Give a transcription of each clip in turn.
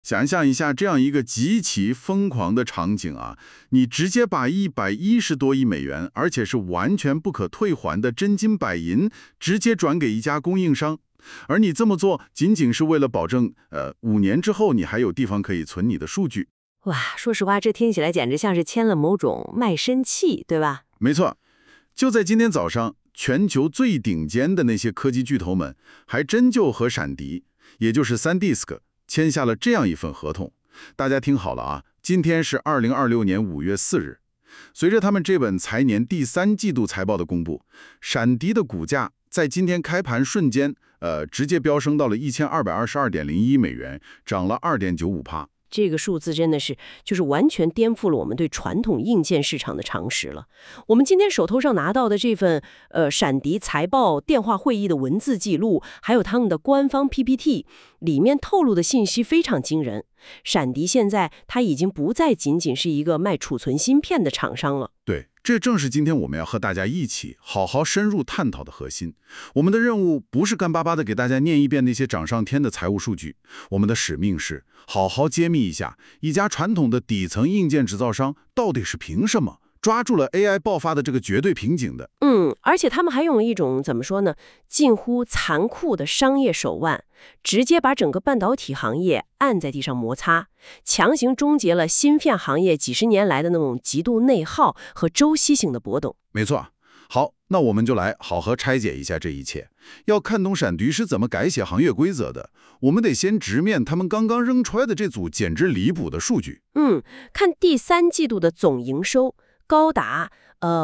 想象一下这样一个极其疯狂的场景啊，你直接把110多亿美元，而且是完全不可退还的真金白银，直接转给一家供应商，而你这么做仅仅是为了保证5年之后你还有地方可以存你的数据。 哇，说实话，这听起来简直像是签了某种卖身契，对吧？ 没错，就在今天早上，全球最顶尖的那些科技巨头们，还真就和闪迪，也就是SanDisk，签下了这样一份合同。大家听好了啊，今天是2026年5月4日。随着他们这本财年第3季度财报的公布，闪迪的股价在今天开盘瞬间，直接飙升到了1222.01美元，涨了2.95%。 这个数字真的是就是完全颠覆了我们对传统硬件市场的常识了。我们今天手头上拿到的这份闪迪财报电话会议的文字记录，还有他们的官方 PPT 里面透露的信息非常惊人。闪迪现在它已经不再仅仅是一个卖储存芯片的厂商了。 对，这正是今天我们要和大家一起好好深入探讨的核心。我们的任务不是干巴巴的给大家念一遍那些涨上天的财务数据，我们的使命是好好揭秘一下一家传统的底层硬件制造商到底是凭什么抓住了 AI 爆发的这个绝对瓶颈的。 而且他们还用了一种怎么说呢，近乎残酷的商业手腕，直接把整个半导体行业按在地上摩擦，强行终结了芯片行业几十年来的那种极度内耗和周期性的波动。 没错。好，那我们就来好好拆解一下这一切。要看懂闪迪是怎么改写行业规则的，我们得先直面他们刚刚扔出来的这组简直离谱的数据。 看第3季度的总营收高达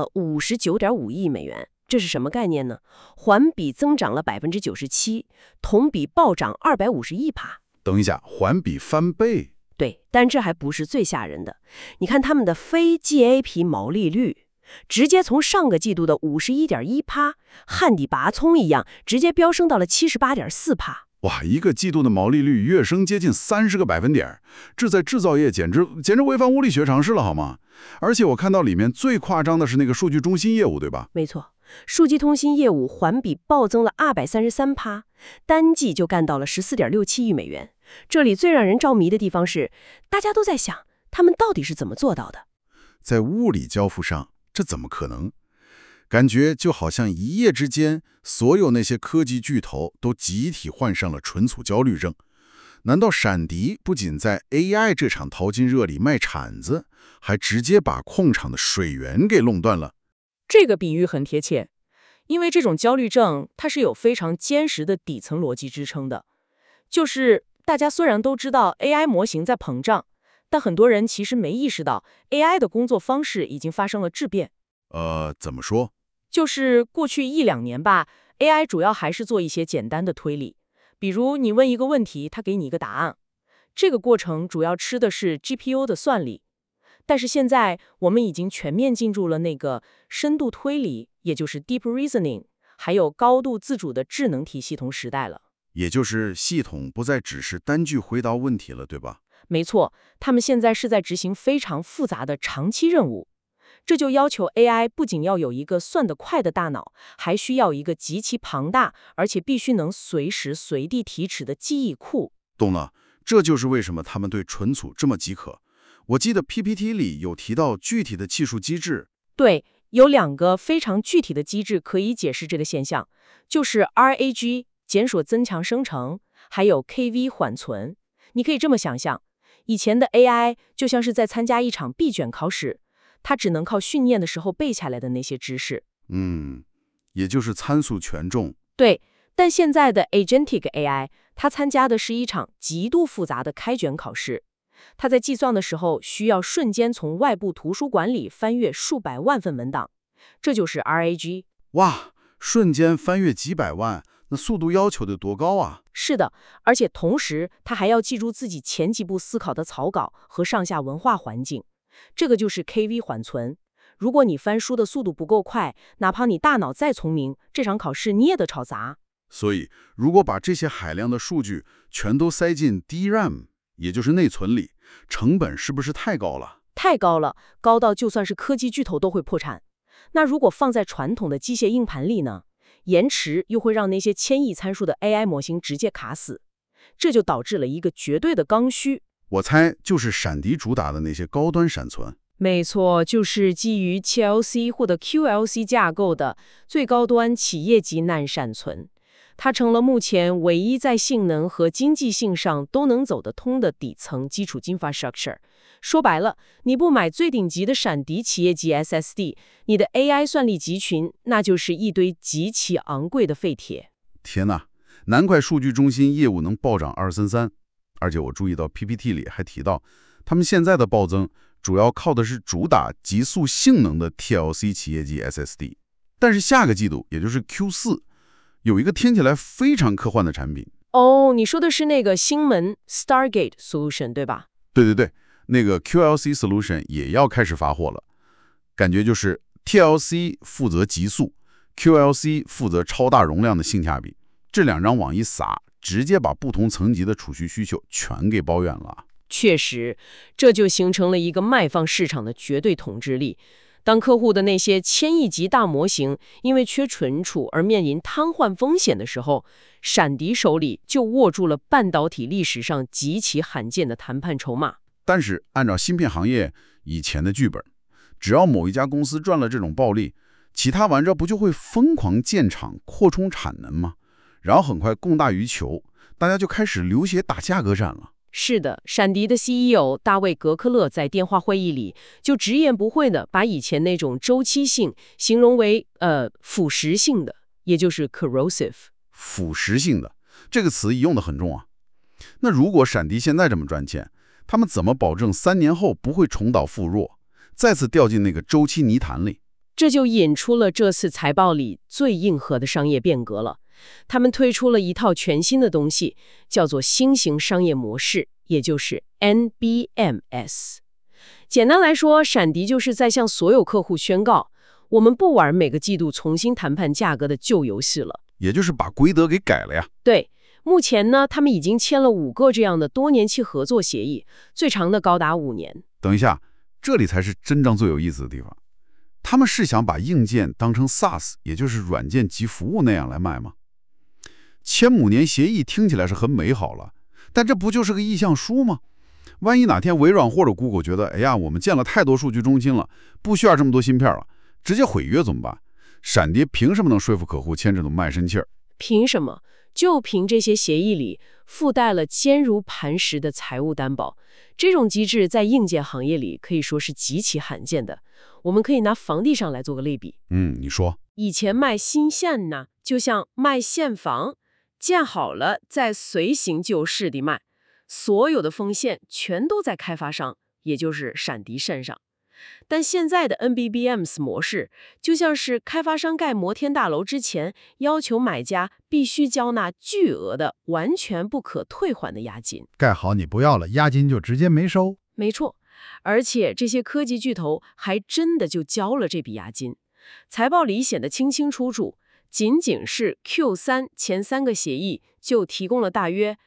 59.5亿美元，这是什么概念呢？环比增长了97%，同比暴涨251%。 等一下，环比翻倍？ 对，但这还不是最吓人的。你看他们的非 GAAP 毛利率，直接从上个季度的51.1%，旱地拔葱一样，直接飙升到了78.4%。 哇，一个季度的毛利率跃升接近30个百分点，这在制造业简直违反物理学常识了，好吗？而且我看到里面最夸张的是那个数据中心业务，对吧？ 没错，数据通信业务环比暴增了233%，单季就干到了14.67亿美元。这里最让人着迷的地方是，大家都在想，他们到底是怎么做到的？ 在物理交付上，这怎么可能？感觉就好像一夜之间，所有那些科技巨头都集体患上了存储焦虑症。难道闪迪不仅在 AI 这场淘金热里卖铲子，还直接把控场的水源给垄断了？ 这个比喻很贴切，因为这种焦虑症它是有非常坚实的底层逻辑支撑的。就是大家虽然都知道 AI 模型在膨胀，但很多人其实没意识到 AI 的工作方式已经发生了质变。 怎么说？ 就是过去1-2年吧， AI 主要还是做一些简单的推理，比如你问一个问题，它给你一个答案，这个过程主要吃的是 GPU 的算力。但是现在我们已经全面进入了那个深度推理，也就是 Deep Reasoning， 还有高度自主的智能体系统时代了。 也就是系统不再只是单句回答问题了，对吧？ 没错，他们现在是在执行非常复杂的长期任务。这就要求 AI 不仅要有一个算得快的大脑，还需要一个极其庞大，而且必须能随时随地提取的记忆库。 懂了，这就是为什么他们对存储这么饥渴。我记得 PPT 里有提到具体的技术机制。 对，有2个非常具体的机制可以解释这个现象，就是 RAG 检索增强生成，还有 KV 缓存。你可以这么想象，以前的 AI 就像是在参加一场闭卷考试，它只能靠训练的时候背下来的那些知识。 也就是参数权重。 对，但现在的 Agentic AI， 它参加的是一场极度复杂的开卷考试。它在计算的时候需要瞬间从外部图书馆里翻阅数百万份文档，这就是 RAG。 哇，瞬间翻阅几百万，那速度要求得多高啊？ 是的，而且同时它还要记住自己前几步思考的草稿和上下文化环境。这个就是 KV 缓存。如果你翻书的速度不够快，哪怕你大脑再聪明，这场考试你也得吵砸。 所以，如果把这些海量的数据全都塞进 DRAM， 也就是内存里，成本是不是太高了？ 太高了，高到就算是科技巨头都会破产。那如果放在传统的机械硬盘里呢？延迟又会让那些1000亿参数的 AI 模型直接卡死。这就导致了一个绝对的刚需， 我猜就是闪迪主打的那些高端闪存。 没错，就是基于 TLC 或者 QLC 架构的最高端企业级NAND闪存。它成了目前唯一在性能和经济性上都能走得通的底层基础 infrastructure。说白了，你不买最顶级的闪迪企业级 SSD， 你的 AI 算力集群那就是一堆极其昂贵的废铁。 天哪，难怪数据中心业务能暴涨233，而且我注意到 PPT 里还提到，他们现在的暴增主要靠的是主打极速性能的 TLC 企业级 SSD。但是下个季度，也就是 Q4，有一个听起来非常科幻的产品。 哦，你说的是那个星门 Stargate Solution 对吧？ 对，那个 QLC Solution 也要开始发货了，感觉就是 TLC 负责极速， QLC 负责超大容量的性价比，这两张网一撒，直接把不同层级的储蓄需求全给包圆了。 确实，这就形成了一个卖方市场的绝对统治力。当客户的那些千亿级大模型因为缺存储而面临瘫痪风险的时候，闪迪手里就握住了半导体历史上极其罕见的谈判筹码。 但是按照芯片行业以前的剧本，只要某一家公司赚了这种暴利，其他玩家不就会疯狂建厂扩充产能吗？然后很快供大于求，大家就开始流血打价格战了。 是的，闪迪的 CEO 大卫·格克勒在电话会议里就直言不讳地把以前那种周期性形容为腐蚀性的，也就是 corrosive。 腐蚀性的这个词用得很重啊。那如果闪迪现在这么赚钱，他们怎么保证3年后不会重蹈覆弱，再次掉进那个周期泥潭里？ 这就引出了这次财报里最硬核的商业变革了。他们推出了一套全新的东西，叫做新型商业模式，也就是 NBMS。简单来说，闪迪就是在向所有客户宣告，我们不玩每个季度重新谈判价格的旧游戏了， 也就是把规则给改了呀。 对，目前呢，他们已经签了5个这样的多年期合作协议，最长的高达5年。 等一下，这里才是真正最有意思的地方。他们是想把硬件当成 SaaS， 也就是软件及服务那样来卖吗？签5年协议听起来是很美好了，但这不就是个意向书吗？万一哪天微软或者 Google 觉得，哎呀，我们建了太多数据中心了，不需要这么多芯片了，直接毁约怎么办？闪迪凭什么能说服客户签这种卖身契儿？ 凭什么？就凭这些协议里附带了坚如磐石的财务担保，这种机制在硬件行业里可以说是极其罕见的。我们可以拿房地产来做个类比。 你说。 以前卖新县呢，就像卖现房，建好了再随行就市地卖，所有的风险全都在开发商，也就是闪迪身上。但现在的 NBMS 模式，就像是开发商盖摩天大楼之前，要求买家必须交纳巨额的、完全不可退还的押金。 盖好你不要了，押金就直接没收。 没错，而且这些科技巨头还真的就交了这笔押金。财报里显得清清楚楚，仅仅是 Q3 前3个协议就提供了大约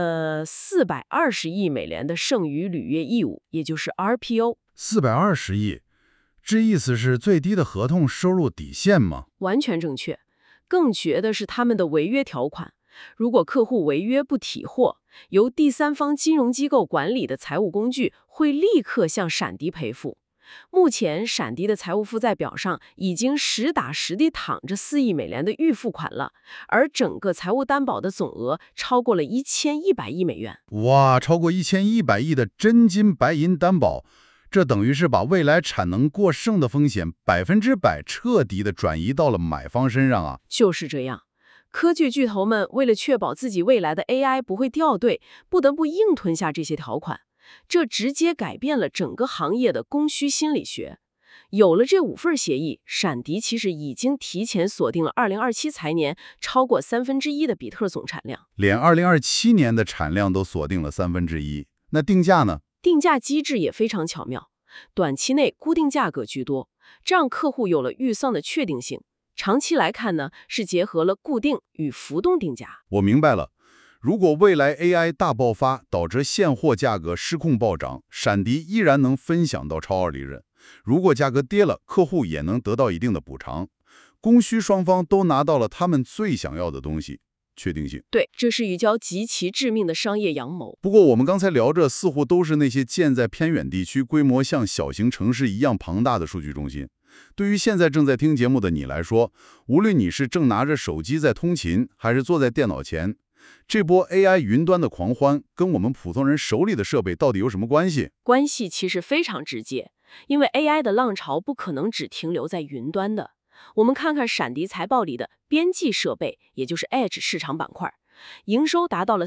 420亿美元的剩余履约义务，也就是 RPO。 420亿，这意思是最低的合同收入底线吗？ 完全正确。更绝的是他们的违约条款，如果客户违约不提货，由第三方金融机构管理的财务工具会立刻向闪迪赔付。目前闪迪的财务负债表上已经实打实地躺着4亿美元的预付款了，而整个财务担保的总额超过了1100亿美元。 哇，超过1100亿的真金白银担保，这等于是把未来产能过剩的风险100%彻底的转移到了买方身上啊！ 就是这样，科技巨头们为了确保自己未来的 AI 不会掉队，不得不硬吞下这些条款。这直接改变了整个行业的供需心理学。有了这5份协议，闪迪其实已经提前锁定了2027财年超过1/3的比特总产量， 连2027年的产量都锁定了1/3。那定价呢？ 定价机制也非常巧妙，短期内固定价格居多，这让客户有了预算的确定性。长期来看呢，是结合了固定与浮动定价。 我明白了。如果未来 AI 大爆发导致现货价格失控暴涨，闪迪依然能分享到超额利润。如果价格跌了，客户也能得到一定的补偿。供需双方都拿到了他们最想要的东西， 确定性。 对，这是一招极其致命的商业阳谋。 不过我们刚才聊着，似乎都是那些建在偏远地区、规模像小型城市一样庞大的数据中心。对于现在正在听节目的你来说，无论你是正拿着手机在通勤，还是坐在电脑前，这波 AI 云端的狂欢跟我们普通人手里的设备到底有什么关系？ 关系其实非常直接，因为 AI 的浪潮不可能只停留在云端的。我们看看闪迪财报里的边际设备，也就是 Edge 市场板块，营收达到了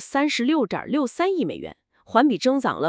36.63亿美元，环比增长了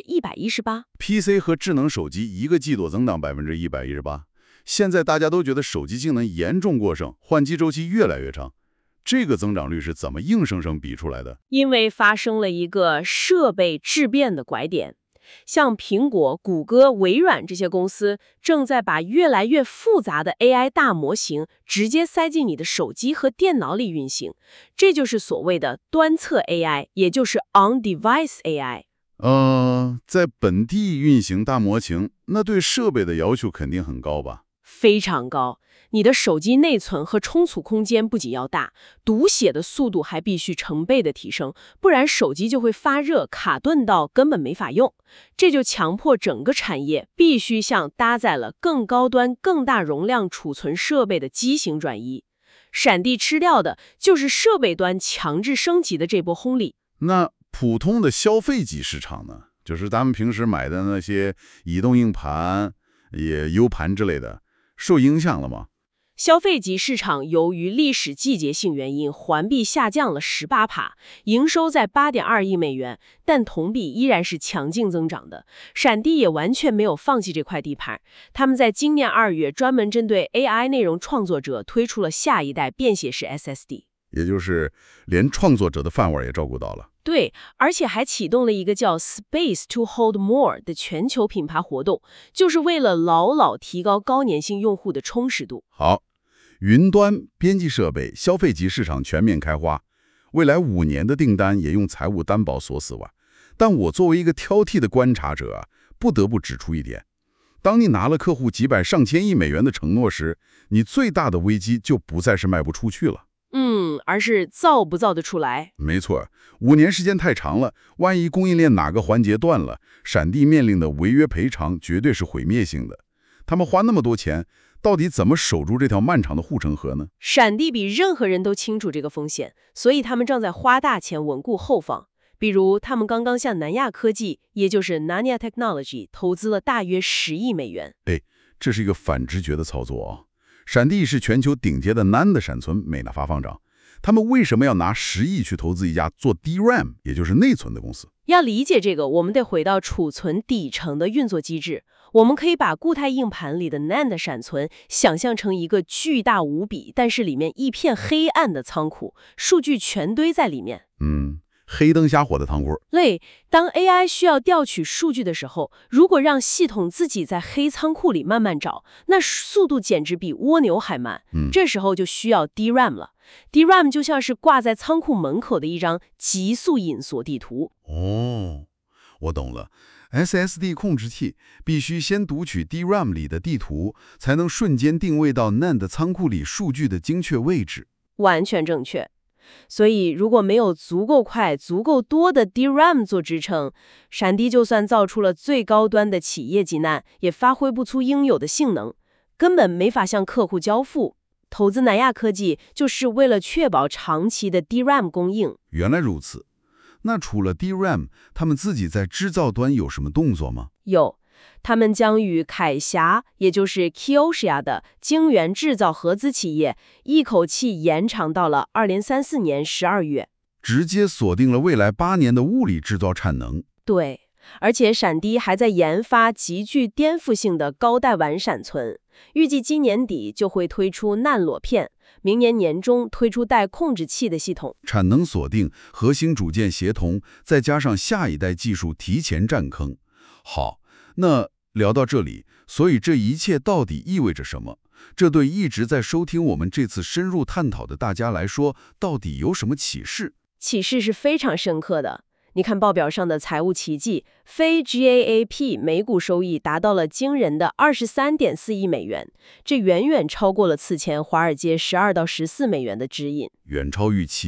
118%。 PC 和智能手机一个季度增长118%，现在大家都觉得手机性能严重过剩，换机周期越来越长。这个增长率是怎么硬生生比出来的？ 因为发生了一个设备质变的拐点，像苹果、谷歌、微软这些公司正在把越来越复杂的 AI 大模型直接塞进你的手机和电脑里运行，这就是所谓的端侧 AI， 也就是 on-device AI。 在本地运行大模型，那对设备的要求肯定很高吧？ 非常高，你的手机内存和充储空间不仅要大，读写的速度还必须成倍的提升，不然手机就会发热卡顿到根本没法用。这就强迫整个产业必须向搭载了更高端、更大容量储存设备的机型转移。闪迪吃掉的就是设备端强制升级的这波红利。 那普通的消费级市场呢？就是咱们平时买的那些移动硬盘、U 盘之类的，受影响了吗？ 消费级市场由于历史季节性原因，环比下降了18%，营收在8.2亿美元，但同比依然是强劲增长的。闪迪也完全没有放弃这块地盘，他们在今年2月专门针对 AI 内容创作者推出了下一代便携式 SSD， 也就是连创作者的饭碗也照顾到了。 对，而且还启动了一个叫 Space to Hold More 的全球品牌活动，就是为了牢牢提高高粘性用户的充实度。 好，云端、边际设备、消费级市场全面开花，未来5年的订单也用财务担保锁死吧。但我作为一个挑剔的观察者啊，不得不指出一点：当你拿了客户几百上千亿美元的承诺时，你最大的危机就不再是卖不出去了。 而是造不造得出来。 没错，5年时间太长了，万一供应链哪个环节断了，闪迪面临的违约赔偿绝对是毁灭性的。他们花那么多钱，到底怎么守住这条漫长的护城河呢？ 闪迪比任何人都清楚这个风险，所以他们正在花大钱稳固后方。比如，他们刚刚向南亚科技，也就是 Nanya Technology 投资了大约10亿美元。 这是一个反直觉的操作啊！闪迪是全球顶尖的 NAND 闪存美纳发放商，他们为什么要拿10亿去投资一家做 DRAM， 也就是内存的公司？ 要理解这个，我们得回到储存底层的运作机制。我们可以把固态硬盘里的 NAND 闪存想象成一个巨大无比，但是里面一片黑暗的仓库，数据全堆在里面。 黑灯瞎火的仓库。 当 AI 需要调取数据的时候，如果让系统自己在黑仓库里慢慢找，那速度简直比蜗牛还慢。这时候就需要 DRAM 了。DRAM 就像是挂在仓库门口的一张极速隐锁地图。 我懂了。SSD 控制器必须先读取 DRAM 里的地图，才能瞬间定位到 NAND 仓库里数据的精确位置。 完全正确。所以，如果没有足够快、足够多的 DRAM 做支撑，闪迪就算造出了最高端的企业级NAND，也发挥不出应有的性能，根本没法向客户交付。投资南亚科技就是为了确保长期的 DRAM 供应。 原来如此。那除了 DRAM， 他们自己在制造端有什么动作吗？ 有。他们将与凯霞，也就是 Kioxia 的晶圆制造合资企业，一口气延长到了2034年12月， 直接锁定了未来8年的物理制造产能。 对，而且闪迪还在研发极具颠覆性的高带晚闪存，预计今年底就会推出NAND裸片，明年年中推出带控制器的系统。 产能锁定，核心组件协同，再加上下一代技术提前占坑。好。那聊到这里，所以这一切到底意味着什么？这对一直在收听我们这次深入探讨的大家来说，到底有什么启示？ 启示是非常深刻的。你看报表上的财务奇迹，非 GAAP 每股收益达到了惊人的23.4亿美元，这远远超过了此前华尔街12到14美元的指引， 远超预期啊。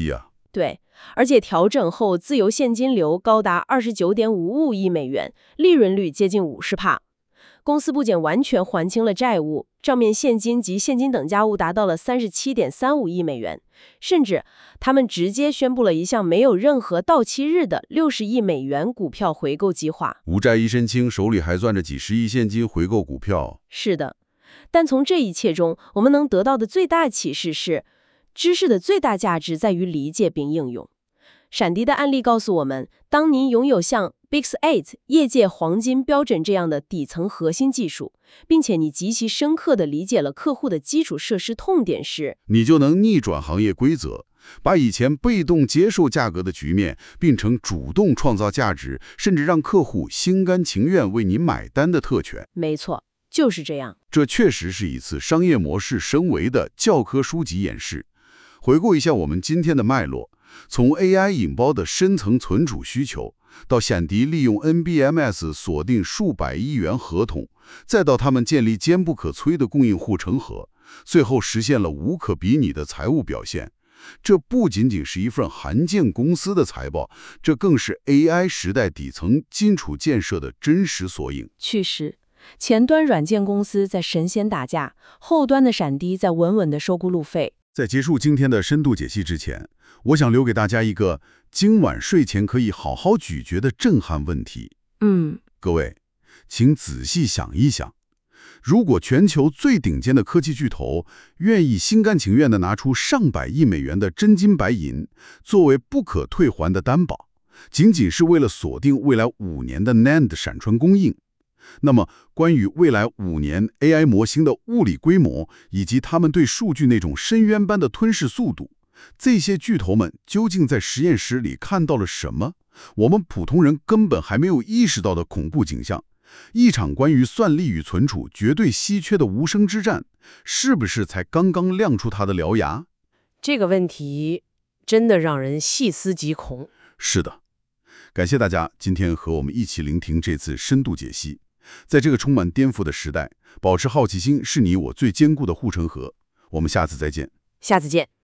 对，而且调整后自由现金流高达29.55亿美元，利润率接近50%。公司不仅完全还清了债务，账面现金及现金等价物达到了37.35亿美元，甚至他们直接宣布了一项没有任何到期日的60亿美元股票回购计划。 无债一身轻，手里还攥着几十亿现金回购股票。 是的，但从这一切中，我们能得到的最大启示是，知识的最大价值在于理解并应用。闪迪的案例告诉我们，当您拥有像 BiCS8 业界黄金标准这样的底层核心技术，并且你极其深刻地理解了客户的基础设施痛点时， 你就能逆转行业规则，把以前被动接受价格的局面变成主动创造价值，甚至让客户心甘情愿为你买单的特权。 没错，就是这样。 这确实是一次商业模式升维的教科书级演示。回顾一下我们今天的脉络，从 AI 引爆的深层存储需求，到闪迪利用 NBMS 锁定数百亿元合同，再到他们建立坚不可摧的供应护城河，最后实现了无可比拟的财务表现。这不仅仅是一份罕见公司的财报，这更是 AI 时代底层基础建设的真实缩影。 确实，前端软件公司在神仙打架，后端的闪迪在稳稳地收顾路费。 在结束今天的深度解析之前，我想留给大家一个今晚睡前可以好好咀嚼的震撼问题。各位，请仔细想一想，如果全球最顶尖的科技巨头愿意心甘情愿地拿出上百亿美元的真金白银作为不可退还的担保，仅仅是为了锁定未来5年的 NAND 闪存供应，那么关于未来5年 AI 模型的物理规模，以及他们对数据那种深渊般的吞噬速度，这些巨头们究竟在实验室里看到了什么？我们普通人根本还没有意识到的恐怖景象。一场关于算力与存储绝对稀缺的无声之战，是不是才刚刚亮出它的獠牙？ 这个问题真的让人细思极恐。 是的，感谢大家今天和我们一起聆听这次深度解析。在这个充满颠覆的时代，保持好奇心是你我最坚固的护城河。我们下次再见。 下次见。